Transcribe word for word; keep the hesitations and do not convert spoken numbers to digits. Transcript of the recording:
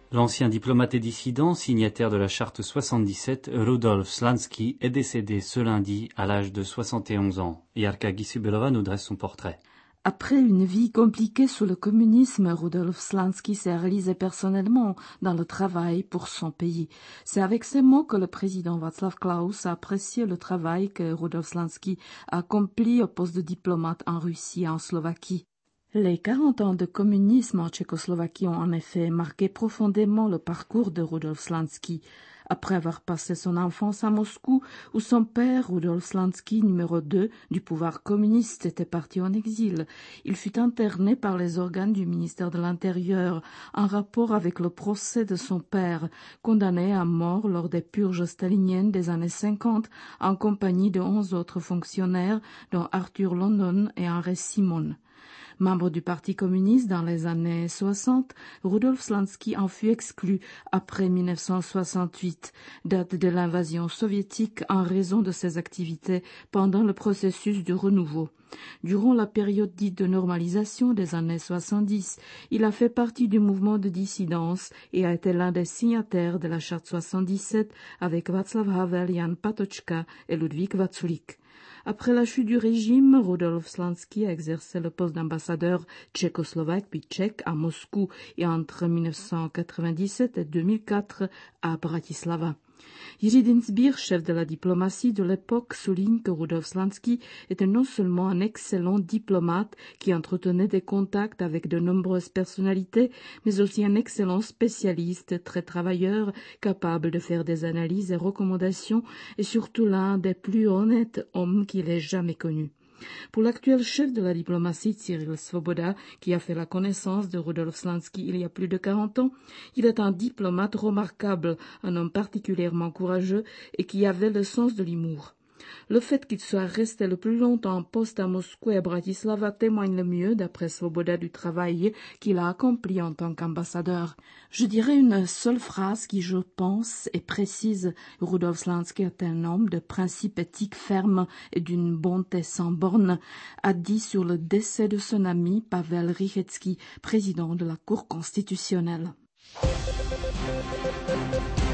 L'ancien diplomate et dissident, signataire de la charte soixante-dix-sept, Rudolf Slansky, est décédé ce lundi à l'âge de soixante et onze ans. Yarka Gisubelova nous dresse son portrait. Après une vie compliquée sous le communisme, Rudolf Slansky s'est réalisé personnellement dans le travail pour son pays. C'est avec ces mots que le président Václav Klaus a apprécié le travail que Rudolf Slansky a accompli au poste de diplomate en Russie et en Slovaquie. Les quarante ans de communisme en Tchécoslovaquie ont en effet marqué profondément le parcours de Rudolf Slansky. Après avoir passé son enfance à Moscou, où son père, Rudolf Slansky, numéro deux du pouvoir communiste, était parti en exil, il fut interné par les organes du ministère de l'Intérieur en rapport avec le procès de son père, condamné à mort lors des purges staliniennes des années cinquante, en compagnie de onze autres fonctionnaires, dont Arthur London et Henri Simon. Membre du Parti communiste dans les années soixante, Rudolf Slansky en fut exclu après mille neuf cent soixante-huit, date de l'invasion soviétique, en raison de ses activités pendant le processus de renouveau. Durant la période dite de normalisation des années soixante-dix, il a fait partie du mouvement de dissidence et a été l'un des signataires de la charte soixante-dix-sept avec Václav Havel, Jan Patočka et Ludvík Vaculík. Après la chute du régime, Rudolf Slansky a exercé le poste d'ambassadeur tchécoslovaque puis tchèque à Moscou et entre mille neuf cent quatre-vingt-dix-sept et deux mille quatre à Bratislava. Jiří Dienstbier, chef de la diplomatie de l'époque, souligne que Rudolf Slansky était non seulement un excellent diplomate qui entretenait des contacts avec de nombreuses personnalités, mais aussi un excellent spécialiste, très travailleur, capable de faire des analyses et recommandations, et surtout l'un des plus honnêtes hommes qu'il ait jamais connus. Pour l'actuel chef de la diplomatie, Cyril Svoboda, qui a fait la connaissance de Rudolf Slansky il y a plus de quarante ans, il est un diplomate remarquable, un homme particulièrement courageux et qui avait le sens de l'humour. Le fait qu'il soit resté le plus longtemps en poste à Moscou et à Bratislava témoigne le mieux, d'après Svoboda, du travail qu'il a accompli en tant qu'ambassadeur. Je dirais une seule phrase qui, je pense, est précise. Rudolf Slansky est un homme de principes éthiques fermes et d'une bonté sans bornes, a dit sur le décès de son ami Pavel Rychetski, président de la Cour constitutionnelle.